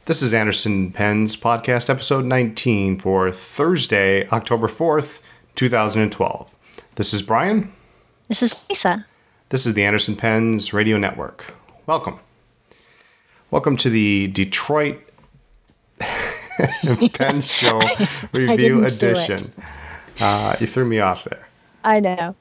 This is Anderson Penn's podcast episode 19 for Thursday, October 4th, 2012. This is Brian. This is Lisa. This is the Anderson Penn's radio network. Welcome. Welcome to the Detroit Penn Show Review Edition. You threw me off there. I know.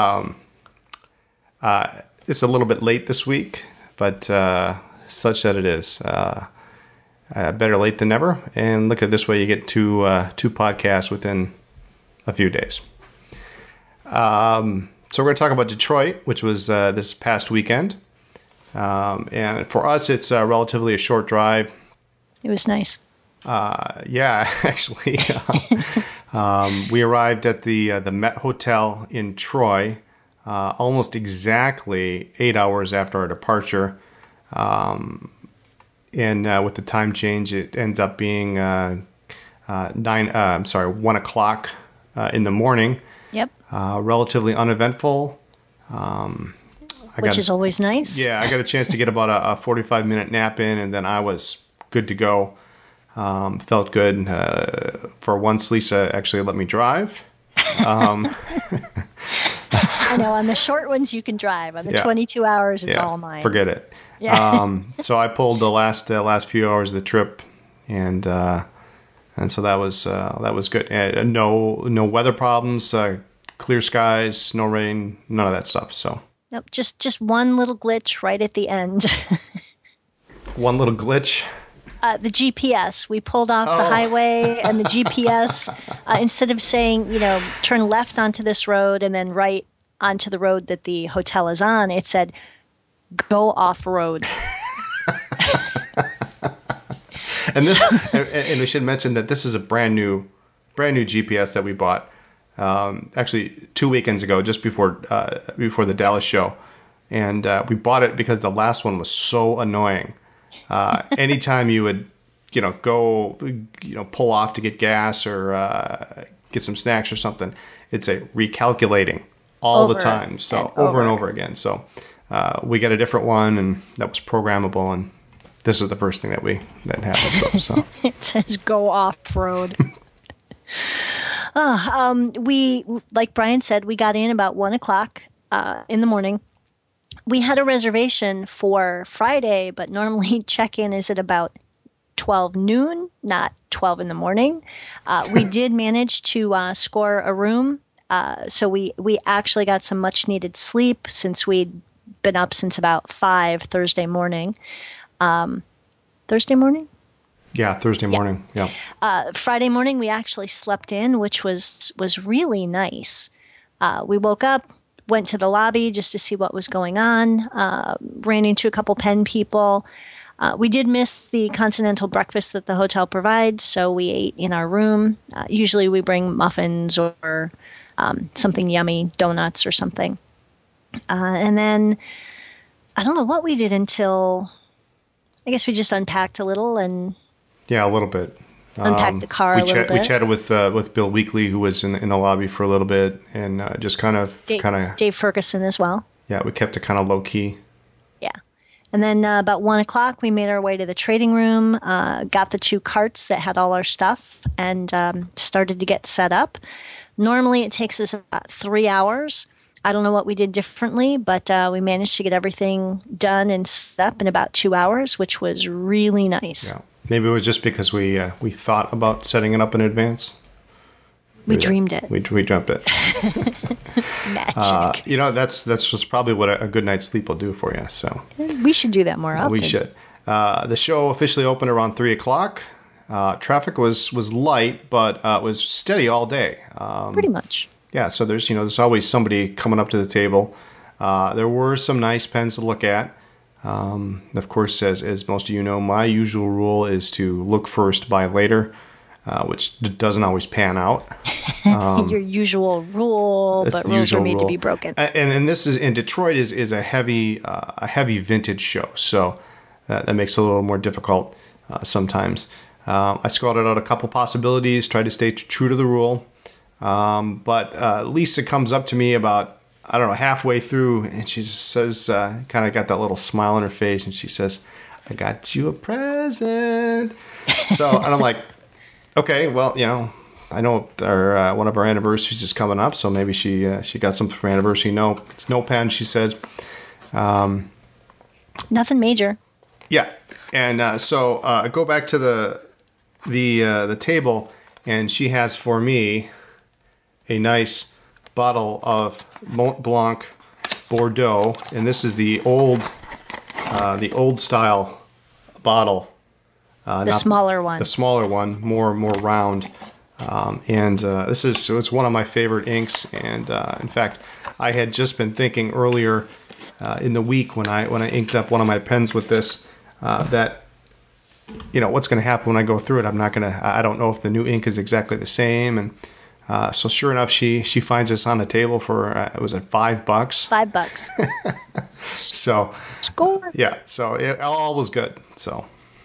It's a little bit late this week, but such that it is. Better late than never. And look at it this way, you get two podcasts within a few days. So we're going to talk about Detroit, which was this past weekend. And for us, it's relatively a short drive. It was nice. Yeah, actually. We arrived at the Met Hotel in Troy almost exactly 8 hours after our departure. And with the time change, it ends up being 1 o'clock in the morning. Yep. Relatively uneventful. Which is always nice. Yeah, I got a chance to get about a 45-minute nap in, and then I was good to go. Felt good. For once, Lisa actually let me drive. I know, on the short ones you can drive. On the 22 hours, it's all mine. Forget it. Yeah. So I pulled the last few hours of the trip, and so that was good. No weather problems, clear skies, no rain, none of that stuff. So nope, just one little glitch right at the end. One little glitch. The GPS. We pulled off the highway, and the GPS, instead of saying, turn left onto this road and then right onto the road that the hotel is on, it said, go off-road. And we should mention that this is a brand new GPS that we bought actually 2 weekends ago, just before the Dallas show, and we bought it because the last one was so annoying. Anytime you would go pull off to get gas or get some snacks or something, it's a recalculating all the time, so over and over again. So we got a different one, and that was programmable, and this is the first thing that happens. So it says go off-road. We, like Brian said, we got in about 1 o'clock in the morning. We had a reservation for Friday, but normally check-in is at about 12 noon, not 12 in the morning. We did manage to score a room, so we actually got some much-needed sleep since we'd been up since about 5 Thursday morning. Thursday morning? Yeah, Thursday morning. Yeah. Friday morning, we actually slept in, which was really nice. We woke up, went to the lobby just to see what was going on, ran into a couple Penn people. We did miss the continental breakfast that the hotel provides, so we ate in our room. Usually we bring muffins or something yummy, donuts or something. And then I don't know what we did until, I guess we just unpacked a little and... Yeah, a little bit. Unpacked the car a little bit. We chatted with Bill Weekly, who was in the lobby for a little bit, and just kind of Dave Ferguson as well. Yeah, we kept it kind of low key. Yeah, and then about 1 o'clock, we made our way to the trading room, got the 2 carts that had all our stuff, and started to get set up. Normally, it takes us about 3 hours. I don't know what we did differently, but we managed to get everything done and set up in about 2 hours, which was really nice. Yeah. Maybe it was just because we thought about setting it up in advance. We dreamed it. We dreamt it. Magic. That's just probably what a good night's sleep will do for you. So we should do that more often. We should. The show officially opened around 3 o'clock. Traffic was light, but it was steady all day. Pretty much. Yeah. So there's always somebody coming up to the table. There were some nice pens to look at. Of course, as most of you know, my usual rule is to look first, buy later, which doesn't always pan out. Your usual rule, but rules are made to be broken. And this is in Detroit is a heavy vintage show, so that makes it a little more difficult sometimes. I scouted out a couple possibilities, tried to stay true to the rule, but Lisa comes up to me about, halfway through, and she says, kind of got that little smile on her face, and she says, I got you a present. So, and I'm like, okay, well, I know one of our anniversaries is coming up, so maybe she got something for anniversary. No, it's no pen, she said. Nothing major. Yeah, and so I go back to the table, and she has for me a nice bottle of Mont Blanc Bordeaux, and this is the old style bottle. The smaller one. The smaller one, more round. It's one of my favorite inks. And in fact, I had just been thinking earlier in the week when I inked up one of my pens with this that what's going to happen when I go through it. I don't know if the new ink is exactly the same. And so sure enough, she finds this on the table for it was at $5. $5. So score. Yeah, so it all was good. So.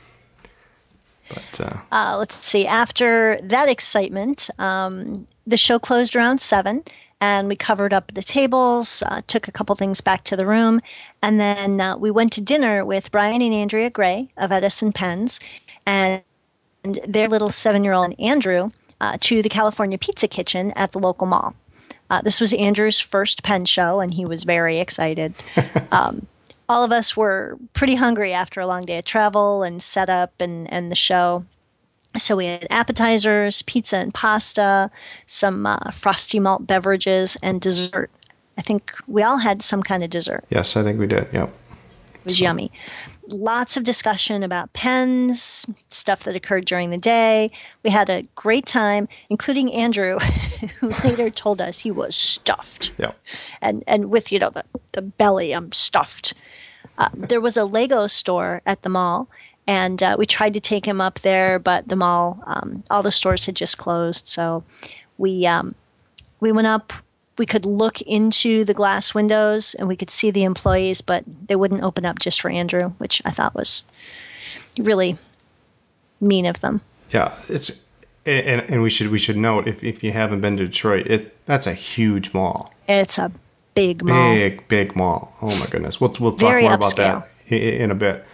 But let's see. After that excitement, the show closed around 7, and we covered up the tables, took a couple things back to the room, and then we went to dinner with Brian and Andrea Gray of Edison Pens and their little 7-year-old Andrew to the California Pizza Kitchen at the local mall. This was Andrew's first pen show, and he was very excited. All of us were pretty hungry after a long day of travel and setup and the show. So we had appetizers, pizza and pasta, some frosty malt beverages, and dessert. I think we all had some kind of dessert. Yes, I think we did. Yep. It was yummy. Lots of discussion about pens, stuff that occurred during the day. We had a great time, including Andrew, who later told us he was stuffed. Yeah. And with, the belly, I'm stuffed. There was a Lego store at the mall, and we tried to take him up there, but the mall, all the stores had just closed. So we went up. We could look into the glass windows and we could see the employees, but they wouldn't open up just for Andrew, which I thought was really mean of them. Yeah, and we should note if you haven't been to Detroit, that's a huge mall. It's a big mall. Big mall. Oh my goodness. We'll talk Very more upscale. about that in a bit.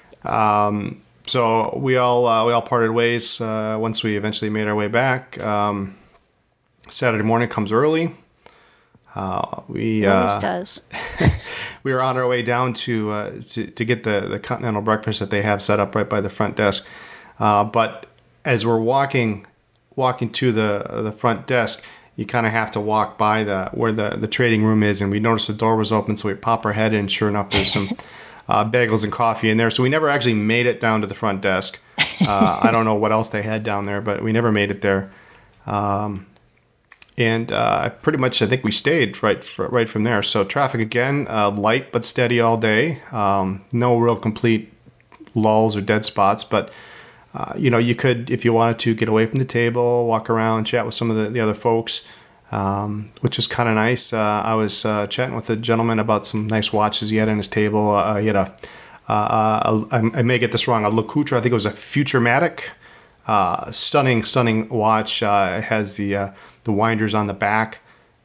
So we all parted ways once we eventually made our way back. Saturday morning comes early. It always does. We were on our way down to get the continental breakfast that they have set up right by the front desk. But as we're walking to the front desk, you kind of have to walk by where the trading room is, and we noticed the door was open, so we pop our head in. Sure enough, there's some bagels and coffee in there. So we never actually made it down to the front desk. I don't know what else they had down there, but we never made it there. And pretty much, I think we stayed right from there. So traffic again, light but steady all day. No real complete lulls or dead spots, but you could, if you wanted to, get away from the table, walk around, chat with some of the other folks, which was kind of nice. I was chatting with a gentleman about some nice watches he had on his table. He had I may get this wrong, a Lecoutre. I think it was a Futurematic. Stunning watch. It has the winders on the back.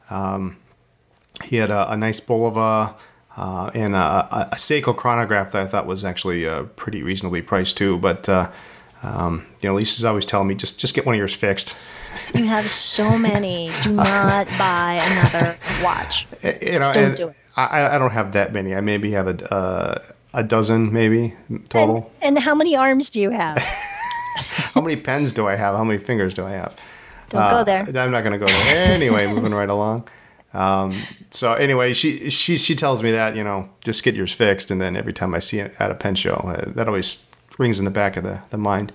He had a nice Bulova and a Seiko chronograph that I thought was actually pretty reasonably priced too. But Lisa's always telling me just get one of yours fixed. You have so many. Do not buy another watch. Don't do it. I don't have that many. I maybe have a dozen, maybe total. And how many arms do you have? How many pens do I have? How many fingers do I have? Don't go there. I'm not going to go there. Anyway, moving right along. So anyway, she tells me that, just get yours fixed. And then every time I see it at a pen show, that always rings in the back of the mind.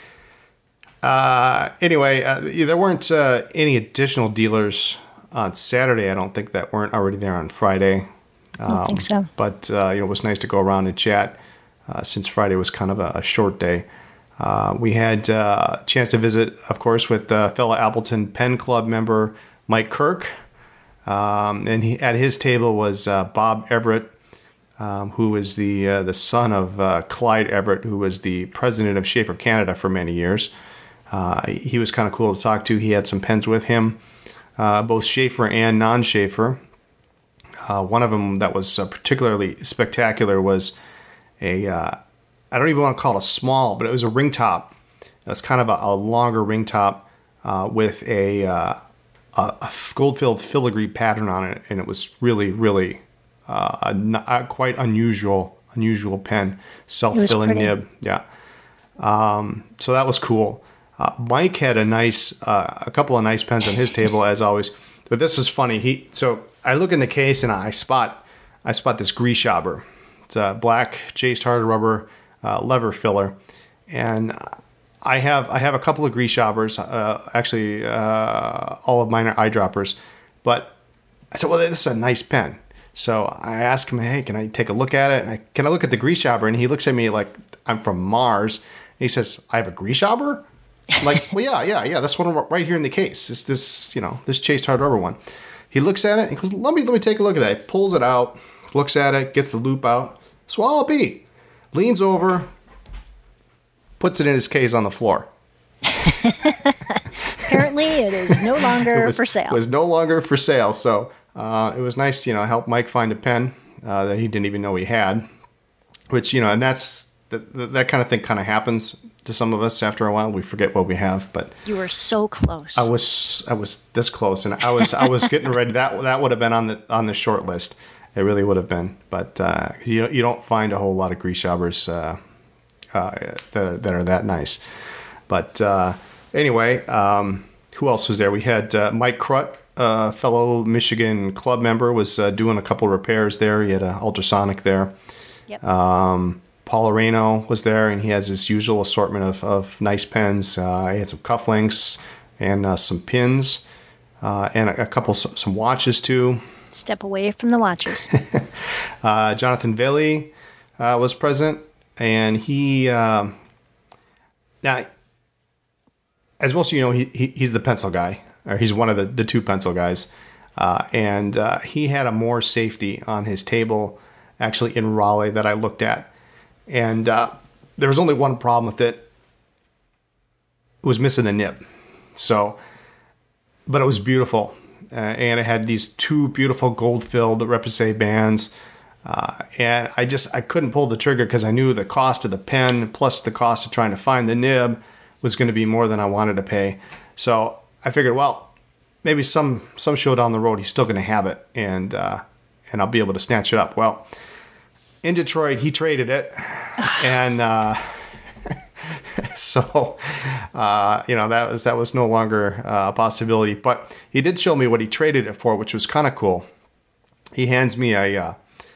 Anyway, there weren't any additional dealers on Saturday, I don't think, that weren't already there on Friday. I don't think so. But it was nice to go around and chat since Friday was kind of a short day. We had a chance to visit, of course, with fellow Appleton Pen Club member Mike Kirk. And at his table was Bob Everett, who is the son of Clyde Everett, who was the president of Schaefer Canada for many years. He was kind of cool to talk to. He had some pens with him, both Schaefer and non-Schaefer. One of them that was particularly spectacular was a I don't even want to call it a small, but it was a ring top. It was kind of a longer ring top with a gold-filled filigree pattern on it, and it was really, really a quite unusual pen, self-filling nib. Yeah. So that was cool. Mike had a couple of nice pens on his table as always, but this is funny. So I look in the case and I spot this Grieshaber. It's a black chased hard rubber lever filler, and I have a couple of Grieshabers. Actually, all of mine are eyedroppers, but I said, well, this is a nice pen. So I asked him, hey, can I take a look at it? And can I look at the Grieshaber? And he looks at me like I'm from Mars. And he says, I have a Grieshaber? I'm like, well, yeah. That's one right here in the case. It's this chased hard rubber one. He looks at it and goes, let me take a look at that. He pulls it out, looks at it, gets the loop out. Swallow B. Leans over, puts it in his case on the floor. Apparently, it is no longer for sale. It was no longer for sale. So it was nice to help Mike find a pen that he didn't even know he had. Which and that kind of thing kind of happens to some of us after a while. We forget what we have. But you were so close. I was this close, and I was getting ready. That would have been on the short list. It really would have been. But you don't find a whole lot of Grieshabers that are that nice. But anyway, who else was there? We had Mike Crut, a fellow Michigan club member, was doing a couple repairs there. He had an ultrasonic there. Yep. Paul Areno was there, and he has his usual assortment of nice pens. He had some cufflinks and some pins and some watches too. Step away from the watches. Jonathan Bailey was present, and he now, as most of you know, he's the pencil guy, or he's one of the two pencil guys, and he had a more safety on his table, actually in Raleigh, that I looked at, and there was only one problem with it. It was missing the nib, but it was beautiful. And it had these two beautiful gold-filled Repoussé bands. And I couldn't pull the trigger because I knew the cost of the pen plus the cost of trying to find the nib was going to be more than I wanted to pay. So I figured, well, maybe some show down the road he's still going to have it, and I'll be able to snatch it up. Well, in Detroit, he traded it, and so that was no longer a possibility. But he did show me what he traded it for, which was kind of cool. He hands me a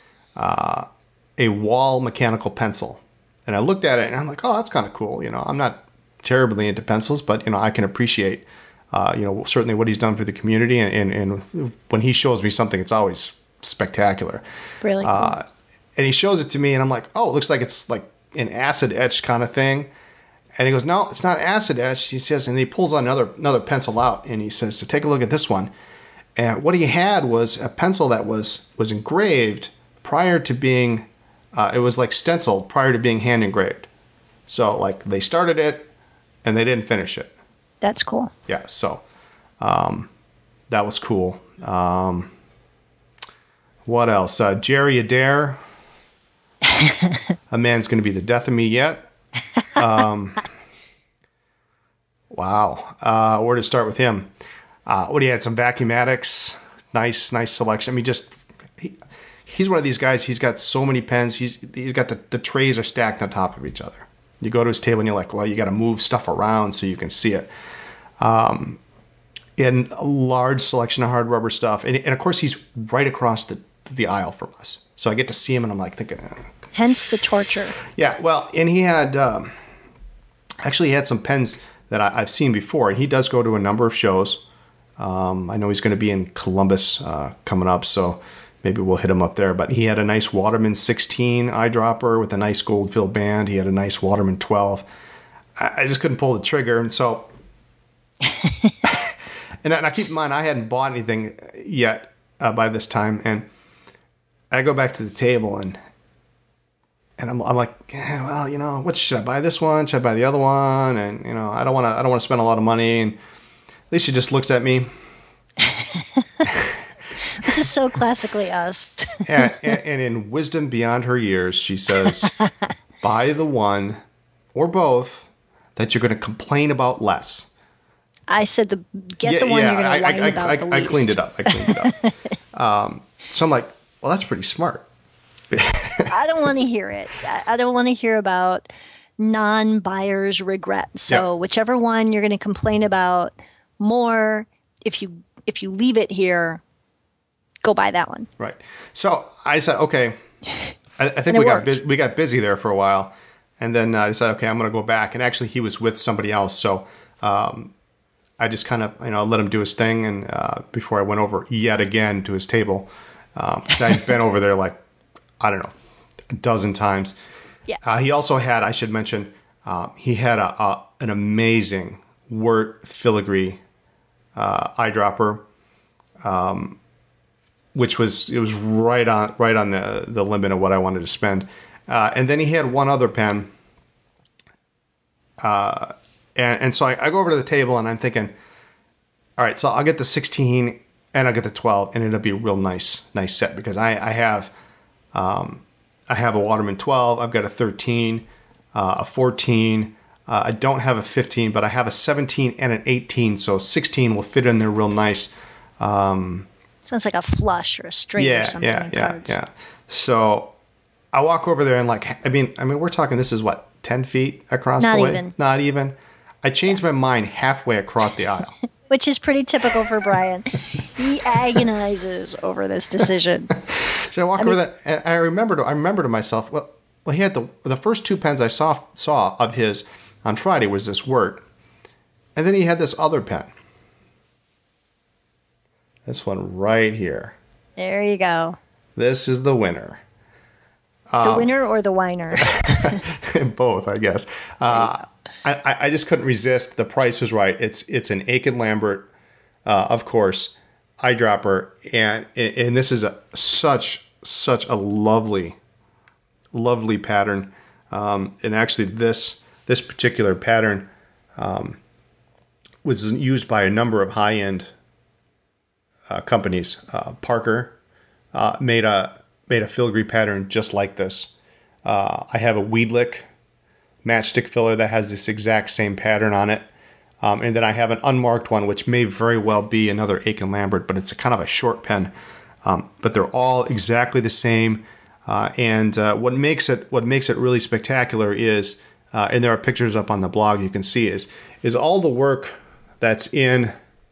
Wall mechanical pencil, and I looked at it and I'm like, oh, that's kind of cool. I'm not terribly into pencils, but I can appreciate certainly what he's done for the community, and when he shows me something, it's always spectacular. Really cool. And he shows it to me, and I'm like, oh, it looks like it's like an acid etched kind of thing. And he goes, no, it's not acid etched. He says, and he pulls on another pencil out, and he says, so take a look at this one. And what he had was a pencil that was engraved prior to being, it was like stenciled prior to being hand engraved. So like they started it and they didn't finish it. That's cool. Yeah. So that was cool. What else? Jerry Adair. A man's going to be the death of me yet. Wow. Where to start with him? He had some Vacuumatics. Nice selection. I mean, he's one of these guys. He's got so many pens. He's got the trays are stacked on top of each other. You go to his table and you're like, well, you got to move stuff around so you can see it. And a large selection of hard rubber stuff. And of course, he's right across the aisle from us. So I get to see him and I'm like thinking. Hence the torture. Yeah, well, and he had actually he had some pens that I've seen before. And he does go to a number of shows. I know he's going to be in Columbus coming up, so maybe we'll hit him up there. But he had a nice Waterman 16 eyedropper with a nice gold-filled band. He had a nice Waterman 12. I just couldn't pull the trigger, and so... and now keep in mind, I hadn't bought anything yet by this time, and I go back to the table, and I'm like, yeah, well, what should I buy? This one? Should I buy the other one? And I don't want to spend a lot of money. And Alicia just looks at me. This is so classically us. and in wisdom beyond her years, she says, buy the one or both that you're going to complain about less. I said get the one you're going to whine about the least. I cleaned it up. So I'm like, well, that's pretty smart. I don't want to hear it. I don't want to hear about non-buyers' regret. So whichever one you're going to complain about more, if you leave it here, go buy that one. Right. So I said, okay. I think we got busy there for a while, and then I decided, okay, I'm going to go back. And actually, he was with somebody else, so I just kind of let him do his thing. And before I went over yet again to his table, because I'd been over there like I don't know, a dozen times. Yeah. He also had, I should mention, he had an amazing Wirt filigree eyedropper, which was right on the limit of what I wanted to spend. And then he had one other pen. And so I go over to the table and I'm thinking, all right, so I'll get the 16 and I'll get the 12 and it'll be a real nice set because I have a Waterman 12, I've got a 13, a 14. I don't have a 15, but I have a 17 and an 18, so 16 will fit in there real nice. Sounds like a flush or a straight or something. Yeah. So I walk over there and I mean, we're talking. This is what 10 feet across the way. Not even. I changed my mind halfway across the aisle, which is pretty typical for Brian. He agonizes over this decision. So I walk over there, and I remember to myself. Well, he had the first two pens I saw of his on Friday was this Wirt, and then he had this other pen. This one right here. There you go. This is the winner. The winner or the whiner? Both, I guess. I just couldn't resist. The price was right. It's an Aiken Lambert, of course, eyedropper, and this is such a lovely pattern. And actually, this particular pattern was used by a number of high-end companies. Parker made a filigree pattern just like this. I have a Weedlick matchstick filler that has this exact same pattern on it. And then I have an unmarked one, which may very well be another Aiken Lambert, but it's a kind of a short pen. But they're all exactly the same. And what makes it really spectacular is, and there are pictures up on the blog you can see, is all the work that's in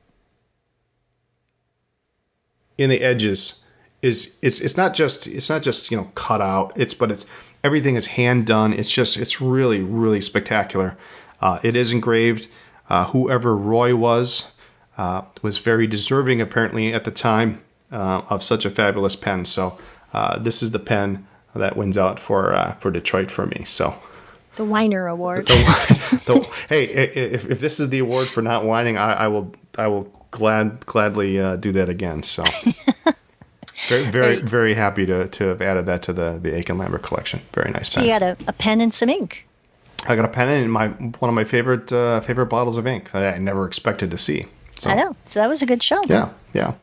the edges it's not just cut out. It's everything is hand done. It's really spectacular. It is engraved. Whoever Roy was very deserving apparently at the time of such a fabulous pen. So this is the pen that wins out for Detroit for me. So the Whiner Award. Hey, if this is the award for not whining, I will gladly do that again. So very happy to have added that to the Aiken Lambert collection. Very nice pen. So you got a pen and some ink. I got a pen and one of my favorite bottles of ink that I never expected to see. So, I know. So that was a good show. Yeah.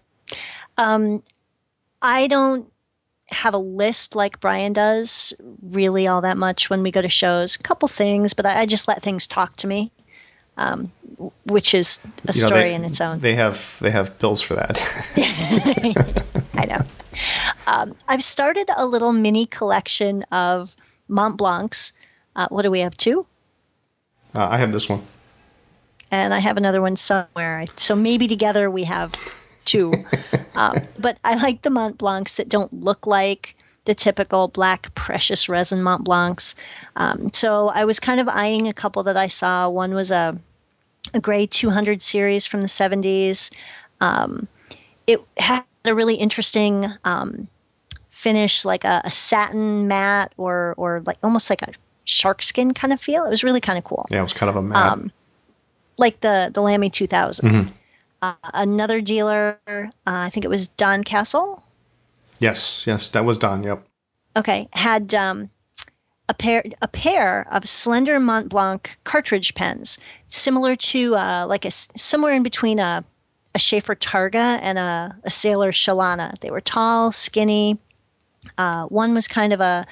I don't have a list like Brian does really all that much when we go to shows. A couple things, but I just let things talk to me, which is a story in its own. They have pills for that. I know. I've started a little mini collection of Mont Blancs. What do we have? 2? I have this one. And I have another one somewhere. So maybe together we have 2. But I like the Mont Blancs that don't look like the typical black precious resin Mont Blancs. So I was kind of eyeing a couple that I saw. One was a gray 200 series from the 70s. It had a really interesting finish, like a satin matte or like almost like a shark skin kind of feel. It was really kind of cool. Yeah, it was kind of a matte. Like the Lamy 2000. Mm-hmm. Another dealer, I think it was Don Castle. Yes, that was Don. Yep. Okay, had a pair of slender Mont Blanc cartridge pens, similar to somewhere in between a Schaefer Targa and a Sailor Shalana. They were tall, skinny. One was kind of a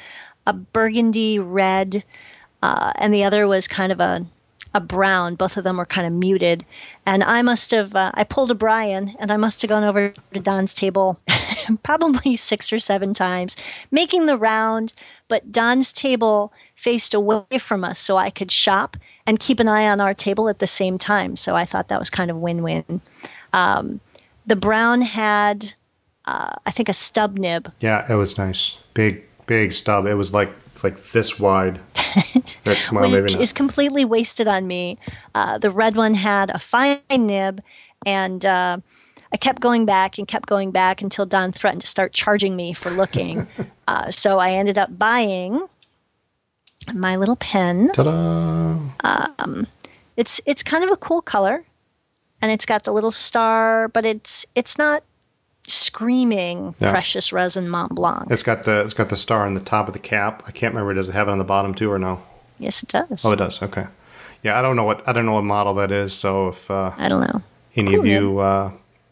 a burgundy red, and the other was kind of a brown. Both of them were kind of muted. And I must have, I pulled a Brian, and I must have gone over to Don's table probably 6 or 7 times, making the round. But Don's table faced away from us so I could shop and keep an eye on our table at the same time. So I thought that was kind of win-win. The brown had, I think, a stub nib. Yeah, it was nice. Big stub. It was like this wide. Well, which is completely wasted on me. The red one had a fine nib, and I kept going back until Don threatened to start charging me for looking. So I ended up buying my little pen. Ta-da! It's kind of a cool color, and it's got the little star, but it's not screaming precious resin Mont Blanc. It's got the star on the top of the cap. I can't remember. Does it have it on the bottom too, or no? Yes, it does. Oh, it does. Okay. Yeah, I don't know what model that is. So if I don't know, any of you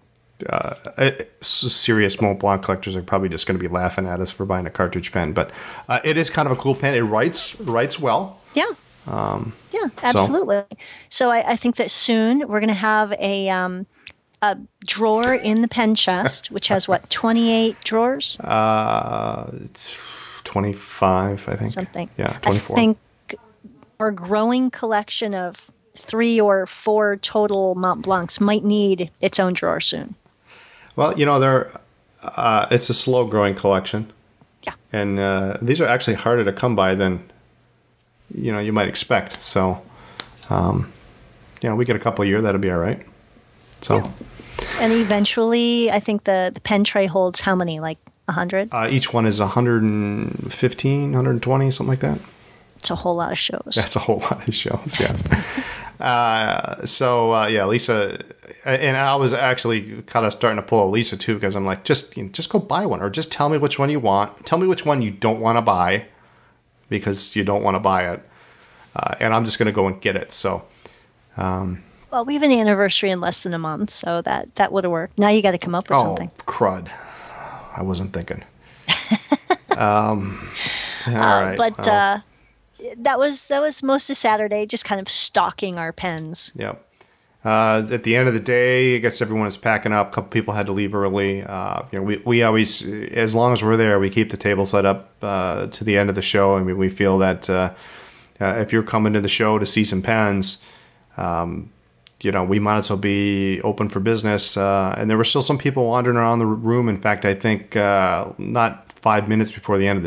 serious Mont Blanc collectors are probably just going to be laughing at us for buying a cartridge pen, but it is kind of a cool pen. It writes well. Yeah. Yeah, absolutely. So I think that soon we're going to have a drawer in the pen chest, which has 28 drawers? It's 25, I think. Something. Yeah, 24. I think our growing collection of 3 or 4 total Mont Blancs might need its own drawer soon. Well, it's a slow growing collection. Yeah. And these are actually harder to come by than you might expect. So, we get a couple a year, that'll be all right. So, yeah. And eventually, I think the pen tray holds how many? Like 100? Each one is 115, 120, something like that. It's a whole lot of shows. That's a whole lot of shows, yeah. Lisa, and I was actually kind of starting to pull a Lisa too, because I'm like, just go buy one, or just tell me which one you want. Tell me which one you don't want to buy, because you don't want to buy it, and I'm just going to go and get it. So, well, we have an anniversary in less than a month, so that would have worked. Now you got to come up with something. Oh, crud! I wasn't thinking. All right, but that was most of Saturday, just kind of stalking our pens. Yep. At the end of the day, I guess everyone is packing up. A couple people had to leave early. We always, as long as we're there, we keep the table set up to the end of the show. I mean, we feel that if you're coming to the show to see some pens, we might as well be open for business. And there were still some people wandering around the room. In fact, I think not 5 minutes before the end of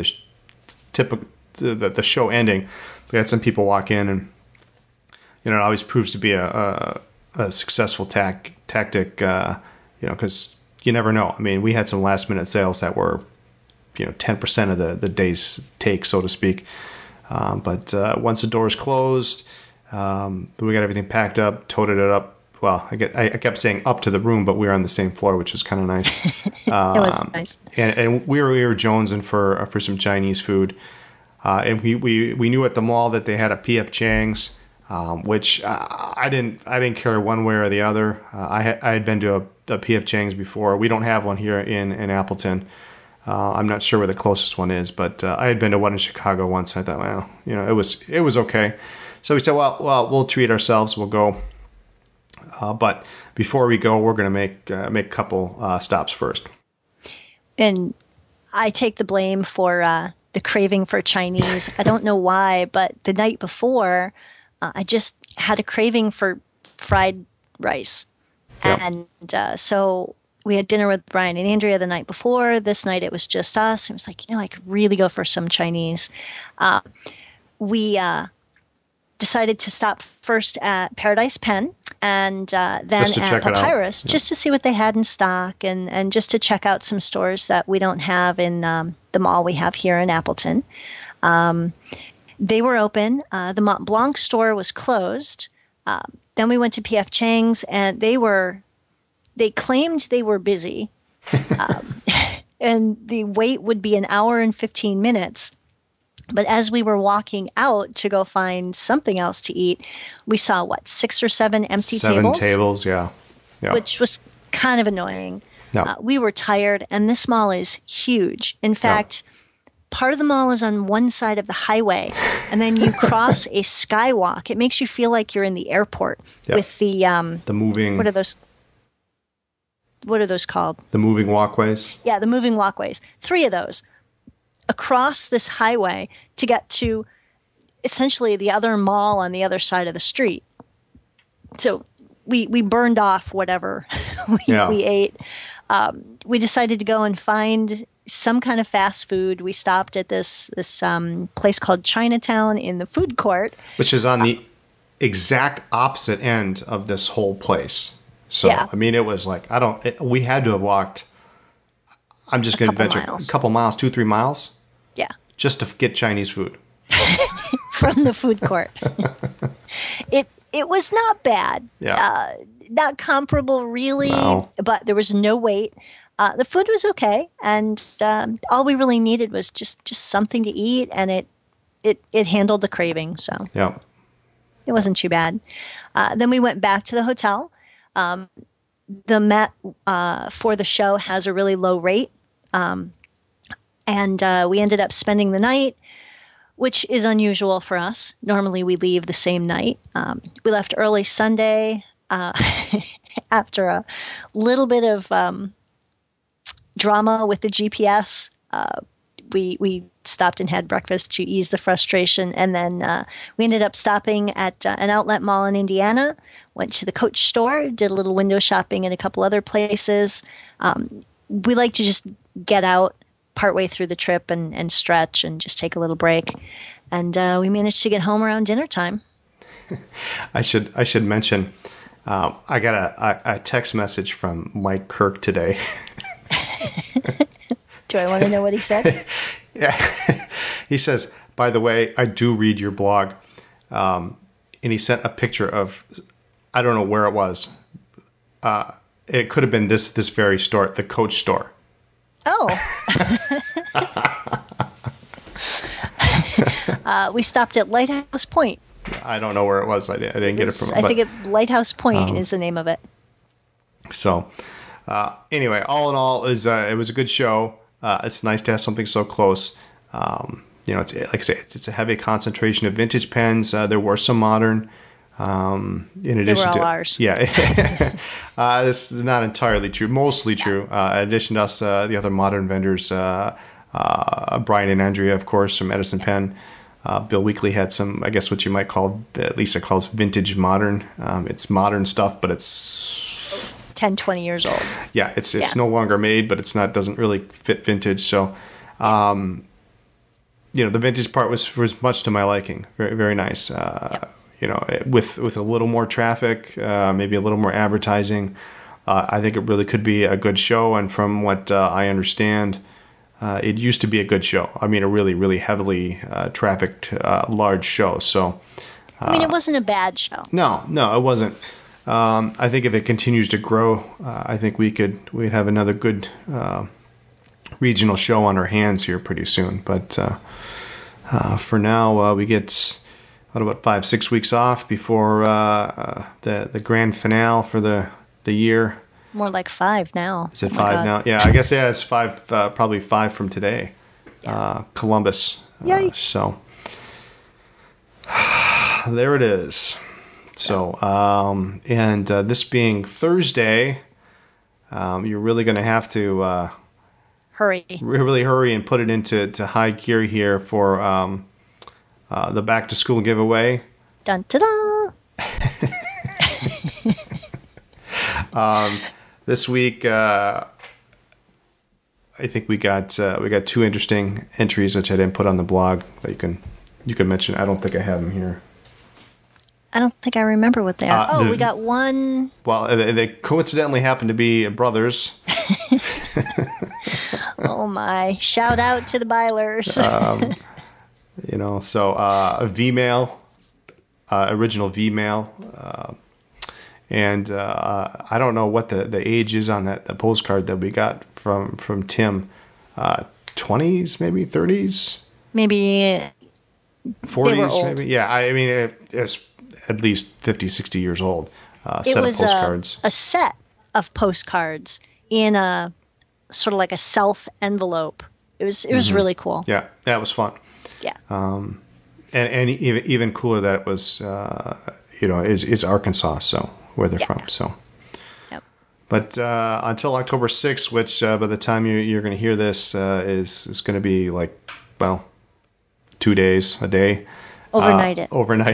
the show ending, we had some people walk in, and it always proves to be a successful tactic, because you never know. I mean, we had some last minute sales that were 10% of the day's take, so to speak. But once the doors closed, we got everything packed up, toted it up. Well, I kept saying up to the room, but we were on the same floor, which was kind of nice. It was nice. And we were jonesing for some Chinese food. And we knew at the mall that they had a P.F. Chang's, which I didn't care one way or the other. I had been to a P.F. Chang's before. We don't have one here in Appleton. I'm not sure where the closest one is, but I had been to one in Chicago once. I thought, well, it was okay. So we said, well, we'll treat ourselves. We'll go. But before we go, we're going to make a couple stops first. And I take the blame for the craving for Chinese. I don't know why, but the night before, I just had a craving for fried rice. Yep. And so we had dinner with Brian and Andrea the night before. This night it was just us. It was like, I could really go for some Chinese. We decided to stop first at Paradise Pen, and then at Papyrus, just to see what they had in stock, and just to check out some stores that we don't have in the mall we have here in Appleton. They were open. The Mont Blanc store was closed. Then we went to P.F. Chang's, and they claimed they were busy, and the wait would be an hour and 15 minutes. But as we were walking out to go find something else to eat, we saw, 6 or 7 empty tables? 7 tables, yeah. Which was kind of annoying. No. We were tired, and this mall is huge. In fact, part of the mall is on one side of the highway, and then you cross a skywalk. It makes you feel like you're in the airport with the moving. What are those? What are those called? The moving walkways. Yeah, the moving walkways. 3 of those across this highway to get to essentially the other mall on the other side of the street. So we burned off whatever we ate. We decided to go and find some kind of fast food. We stopped at this place called Chinatown in the food court, which is on the exact opposite end of this whole place. So I mean, it was like we had to have walked. I'm just going to venture a couple miles, 2-3 miles. Yeah, just to get Chinese food from the food court. It was not bad. Yeah. Not comparable, really, no. But there was no wait. The food was okay, and all we really needed was just something to eat, and it handled the craving. So it wasn't too bad. Then we went back to the hotel. The Met for the show has a really low rate, and we ended up spending the night, which is unusual for us. Normally, we leave the same night. We left early Sunday after a little bit of drama with the GPS. We stopped and had breakfast to ease the frustration, and then we ended up stopping at an outlet mall in Indiana, went to the Coach store, did a little window shopping in a couple other places. We like to just get out partway through the trip and stretch and just take a little break. And we managed to get home around dinner time. I should mention, I got a text message from Mike Kirk today. Do I want to know what he said? Yeah. He says, by the way, I do read your blog. And he sent a picture of, I don't know where it was. It could have been this very store, the Coach store. Oh. We stopped at Lighthouse Point. I don't know where it was. I didn't get it from him. I think Lighthouse Point is the name of it. So anyway, all in all, it was a good show. It's nice to have something so close. It's like I say, it's a heavy concentration of vintage pens. There were some modern. In addition to ours. Yeah, this is not entirely true. Mostly true. In addition to us, the other modern vendors, Brian and Andrea, of course, from Edison Pen. Bill Weekly had some, I guess, what you might call, at least it calls vintage modern. It's modern stuff, but it's 10, 20 years old. Yeah, it's no longer made, but doesn't really fit vintage. So, the vintage part was much to my liking. Very, very nice. With a little more traffic, maybe a little more advertising, I think it really could be a good show. And from what I understand, it used to be a good show. I mean, a really, really heavily trafficked, large show. So, it wasn't a bad show. No, it wasn't. I think if it continues to grow, I think we'd have another good regional show on our hands here pretty soon. But for now, we get about 5-6 weeks off before the grand finale for the year. More like 5 now. Is it 5 now? Yeah, I guess it's 5. Probably 5 from today. Yeah. Columbus. So there it is. So this being Thursday, you're really going to have to really hurry and put it into high gear here for the back to school giveaway. Dun ta da! This week, I think we got 2 interesting entries which I didn't put on the blog, but you can mention. I don't think I have them here. I don't think I remember what they are. We got one. Well, they coincidentally happen to be brothers. Oh my! Shout out to the Bylers. A V-mail, original V-mail. And I don't know what the age is on the postcard that we got from Tim. 20s, maybe 30s? Maybe 40s, maybe? Yeah, I mean, it's at least 50, 60 years old. Set of postcards. A set of postcards in a sort of like a self envelope. It was really cool. Yeah, that was fun. Yeah. And even cooler that it was, is Arkansas, so where they're from. So, Yep. but until October 6th, which by the time you're going to hear this is going to be like, well, 2 days, a day. Overnight it. Overnight.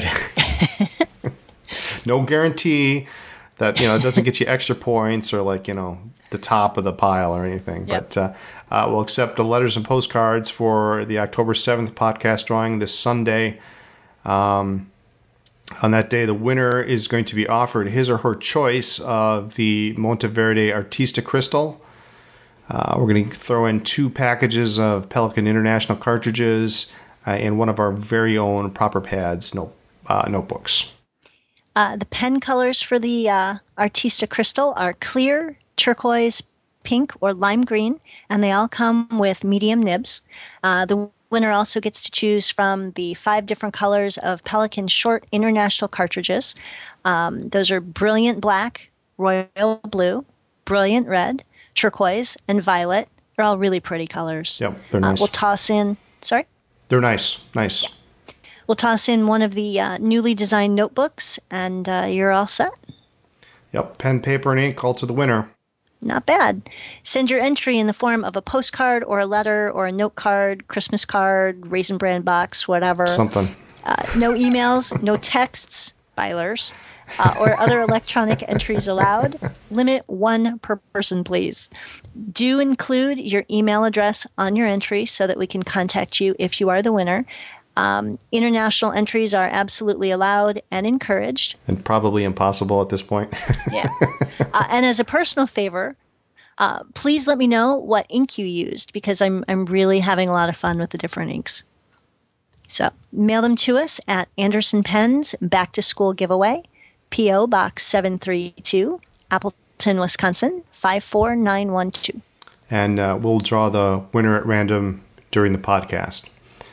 No guarantee that it doesn't get you extra points or like the top of the pile or anything. Yep. But we'll accept the letters and postcards for the October 7th podcast drawing this Sunday. On that day, the winner is going to be offered his or her choice of the Monteverde Artista Crystal. We're going to throw in 2 packages of Pelican International cartridges and one of our very own Proper Pads notebooks. The pen colors for the Artista Crystal are clear, turquoise, pink, or lime green, and they all come with medium nibs. The winner also gets to choose from the 5 different colors of Pelican Short International cartridges. Those are Brilliant Black, Royal Blue, Brilliant Red, Turquoise, and Violet. They're all really pretty colors. Yep, they're nice. We'll toss in... Sorry? They're nice. Nice. Yeah. We'll toss in one of the newly designed notebooks, and you're all set. Yep, pen, paper, and ink, all to the winner. Not bad. Send your entry in the form of a postcard or a letter or a note card, Christmas card, Raisin Bran box, whatever. Something. No emails, no texts, filers, or other electronic entries allowed. Limit 1 per person, please. Do include your email address on your entry so that we can contact you if you are the winner. International entries are absolutely allowed and encouraged. And probably impossible at this point. Yeah. And as a personal favor, please let me know what ink you used because I'm really having a lot of fun with the different inks. So mail them to us at Anderson Pens Back to School Giveaway, P.O. Box 732, Appleton, Wisconsin, 54912. And we'll draw the winner at random during the podcast.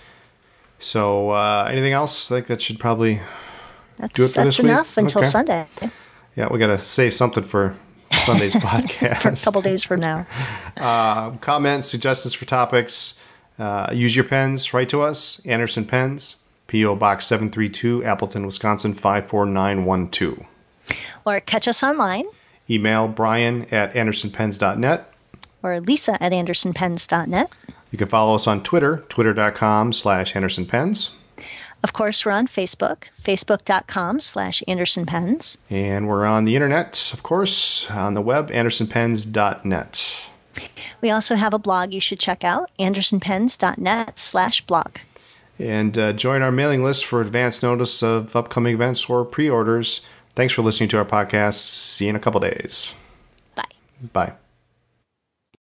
So anything else? I think that should probably do it for this week. That's enough until Sunday. Yeah, we got to save something for Sunday's podcast. For a couple days from now. Comments, suggestions for topics. Use your pens. Write to us. Anderson Pens, P.O. Box 732, Appleton, Wisconsin, 54912. Or catch us online. Email Brian at andersonpens.net. Or Lisa at andersonpens.net. You can follow us on Twitter, twitter.com/AndersonPens. Of course, we're on Facebook, facebook.com/AndersonPens. And we're on the internet, of course, on the web, andersonpens.net. We also have a blog you should check out, andersonpens.net/blog. And join our mailing list for advance notice of upcoming events or pre-orders. Thanks for listening to our podcast. See you in a couple days. Bye. Bye.